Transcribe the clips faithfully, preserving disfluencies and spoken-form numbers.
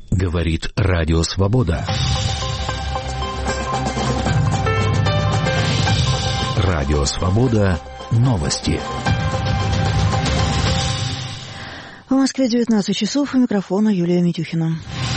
Говорит Радио Свобода. Радио Свобода. Новости. В Москве девятнадцать часов. У микрофона Юлия Митюхина.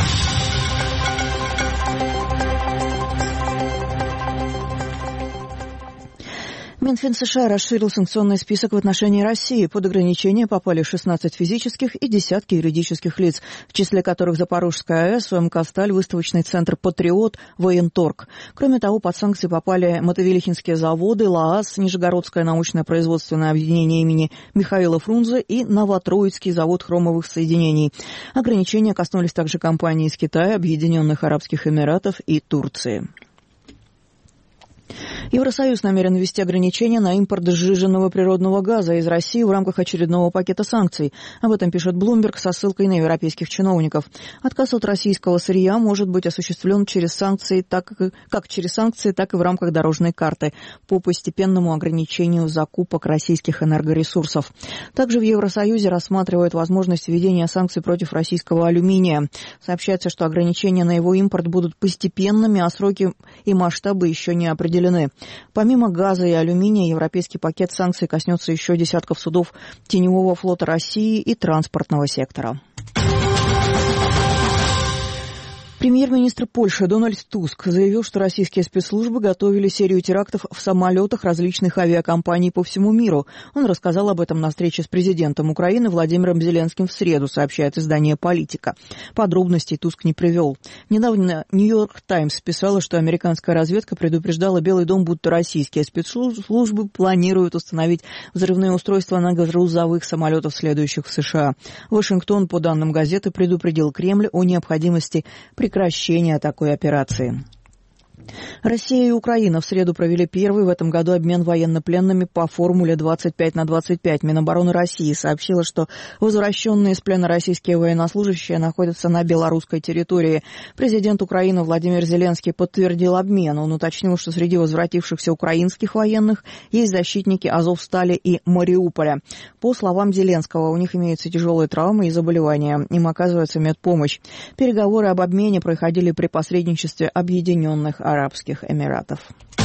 Минфин США расширил санкционный список в отношении России. Под ограничения попали шестнадцать физических и десятки юридических лиц, в числе которых Запорожская АЭС, ОМК-Сталь, выставочный центр «Патриот», Военторг. Кроме того, под санкции попали Мотовилихинские заводы, ЛААС, Нижегородское научно-производственное объединение имени Михаила Фрунзе и Новотроицкий завод хромовых соединений. Ограничения коснулись также компаний из Китая, Объединенных Арабских Эмиратов и Турции. Евросоюз намерен ввести ограничения на импорт сжиженного природного газа из России в рамках очередного пакета санкций. Об этом пишет Bloomberg со ссылкой на европейских чиновников. Отказ от российского сырья может быть осуществлен через санкции, так, как через санкции, так и в рамках дорожной карты по постепенному ограничению закупок российских энергоресурсов. Также в Евросоюзе рассматривают возможность введения санкций против российского алюминия. Сообщается, что ограничения на его импорт будут постепенными, а сроки и масштабы еще не определены. Помимо газа и алюминия, европейский пакет санкций коснется еще десятков судов теневого флота России и транспортного сектора. Премьер-министр Польши Дональд Туск заявил, что российские спецслужбы готовили серию терактов в самолетах различных авиакомпаний по всему миру. Он рассказал об этом на встрече с президентом Украины Владимиром Зеленским в среду, сообщает издание «Политика». Подробностей Туск не привел. Недавно «Нью-Йорк Таймс» писала, что американская разведка предупреждала Белый дом, будто российские спецслужбы планируют установить взрывные устройства на грузовых самолетах, следующих в США. Вашингтон, по данным газеты, предупредил Кремль о необходимости прекращения прекращения такой операции. Россия и Украина в среду провели первый в этом году обмен военнопленными по формуле двадцать пять на двадцать пять. Минобороны России сообщила, что возвращенные из плена российские военнослужащие находятся на белорусской территории. Президент Украины Владимир Зеленский подтвердил обмен. Он уточнил, что среди возвратившихся украинских военных есть защитники Азовстали и Мариуполя. По словам Зеленского, у них имеются тяжелые травмы и заболевания. Им оказывается медпомощь. Переговоры об обмене проходили при посредничестве Объединенных Арабских Эмиратов.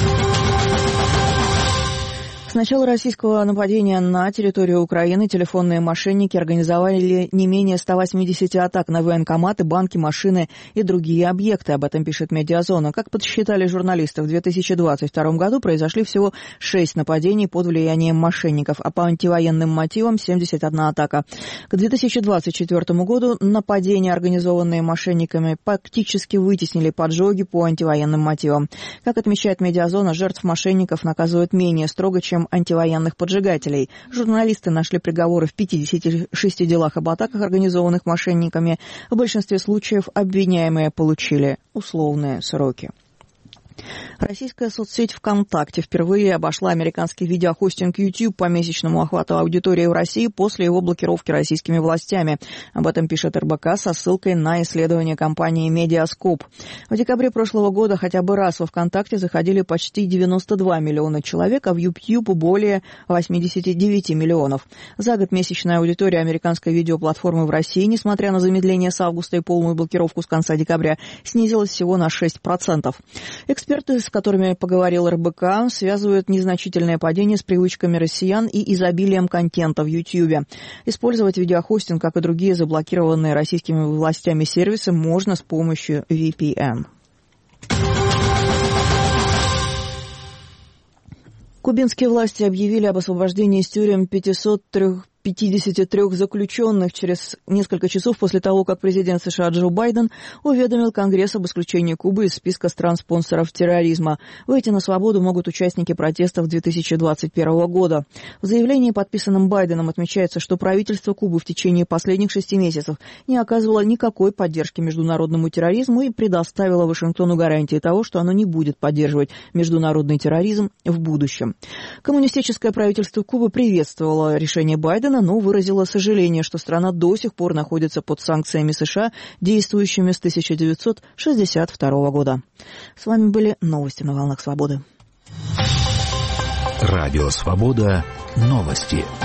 С начала российского нападения на территорию Украины телефонные мошенники организовали не менее ста восьмидесяти атак на военкоматы, банки, машины и другие объекты. Об этом пишет «Медиазона». Как подсчитали журналисты, в две тысячи двадцать втором году произошли всего шесть нападений под влиянием мошенников, а по антивоенным мотивам семьдесят одна атака. К две тысячи двадцать четвёртому году нападения, организованные мошенниками, фактически вытеснили поджоги по антивоенным мотивам. Как отмечает «Медиазона», жертв мошенников наказывают менее строго, чем антивоенных поджигателей. Журналисты нашли приговоры в пятидесяти шести делах об атаках, организованных мошенниками. В большинстве случаев обвиняемые получили условные сроки. Российская соцсеть ВКонтакте впервые обошла американский видеохостинг YouTube по месячному охвату аудитории в России после его блокировки российскими властями. Об этом пишет эр бэ ка со ссылкой на исследование компании Медиаскоп. В декабре прошлого года хотя бы раз во ВКонтакте заходили почти девяносто два миллиона человек, а в YouTube более восемьдесят девять миллионов. За год месячная аудитория американской видеоплатформы в России, несмотря на замедление с августа и полную блокировку с конца декабря, снизилась всего на шесть процентов. Эксперты, с которыми поговорил эр бэ ка, связывают незначительное падение с привычками россиян и изобилием контента в YouTube. Использовать видеохостинг, как и другие заблокированные российскими властями сервисы, можно с помощью ви пи эн. Кубинские власти объявили об освобождении из тюрем пятисот пятидесяти трёх заключенных через несколько часов после того, как президент США Джо Байден уведомил Конгресс об исключении Кубы из списка стран-спонсоров терроризма. Выйти на свободу могут участники протестов две тысячи двадцать первого года. В заявлении, подписанном Байденом, отмечается, что правительство Кубы в течение последних шести месяцев не оказывало никакой поддержки международному терроризму и предоставило Вашингтону гарантии того, что оно не будет поддерживать международный терроризм в будущем. Коммунистическое правительство Кубы приветствовало решение Байдена, но выразила сожаление, что страна до сих пор находится под санкциями США, действующими с тысяча девятьсот шестьдесят второго года. С вами были новости на волнах свободы. Радио Свобода. Новости.